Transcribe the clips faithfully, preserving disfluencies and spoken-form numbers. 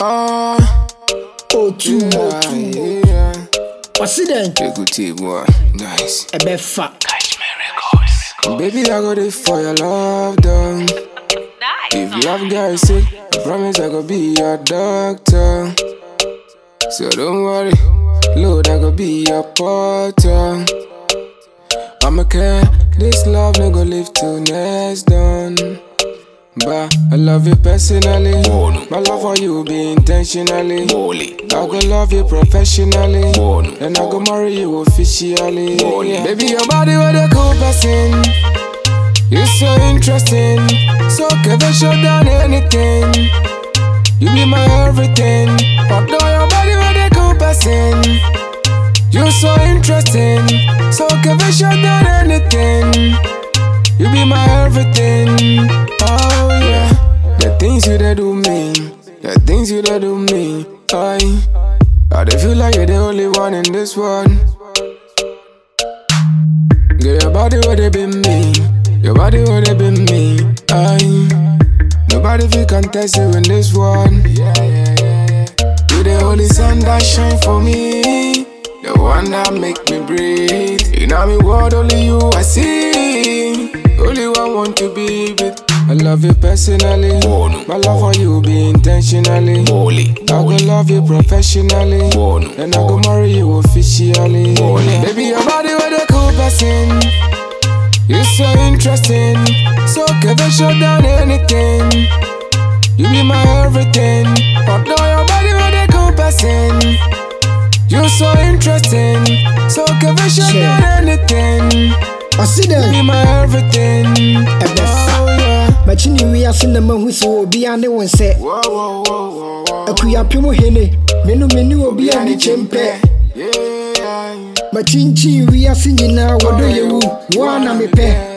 Ah, oh two, oh two. yeah. What's it then? A good team, boy. Nice. A bit fat. Baby, I got it for your love, done. If love guy sick, I promise I go be your doctor. So don't worry, Lord, I go be your porter. I'ma care, this love no go live till next done. But I love you personally. My love for you be intentionally. I go love you professionally. Then I go marry you officially. Baby, your body with a cool person. You're so interesting. So Kevin shut down anything. You be my everything. Although your body with a cool person. You're so interesting. So Kevin shut down anything. You be my everything. Oh yeah. The things you da do me. The things you da do me. I I dey feel like you're the only one in this world. Girl, your body would have been me. Your body would have been me. I nobody feel contest you in this world. Yeah, yeah, yeah, yeah. You the only sun that shine for me. The one that make me breathe. In all my world, only you I see. Only one want to be with. I love you personally. My love for you be intentionally. I go love you professionally. Then I go marry you officially. Baby, your body with a cool person. You're so interesting. So Kevin shut down anything. You be my everything. Although your body with a cool person. You're so interesting. So Kevin shut down anything. I see them. Be my everything. Oh yeah. But you know we are seeing the man who so be and one say. Whoa whoa whoa whoa. A kuya pimo hene. Menu menu obi ani chempe. Yeah. But chinchi we are singing now. What do you want me pay?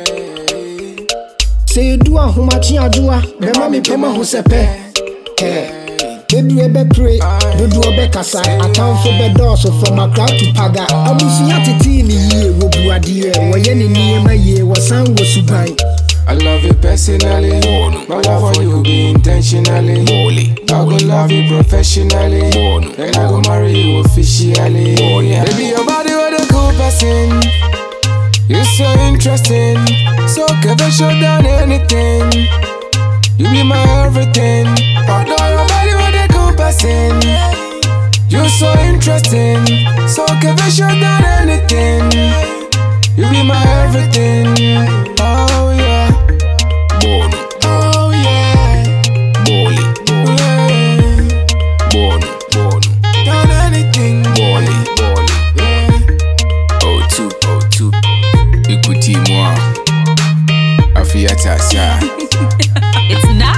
Say do a humachi adua. Bema mi pema husepe. Hey. Baby, we be pray, do do be kasa. Account for the doors from a crowd to paga. Abusi atiti ni ye, wo buadie. Wo ye ni niema ye, wo san wo subai. I love you personally. My love for you be intentionally. I go love you professionally. Then I go marry you officially. Baby, your body with a cool person. You're so interesting. So Kevin shut down anything. You be my everything. Although your body with a cool person. You're so interesting. So Kevin shut down anything. You be my everything. Oh yeah. Born. Oh yeah. Bolly. Yeah. Born. Born. Done anything. Bolly. Bolly. Yeah. Oh two. Oh two. Écoutez-moi. Afiata ça. It's not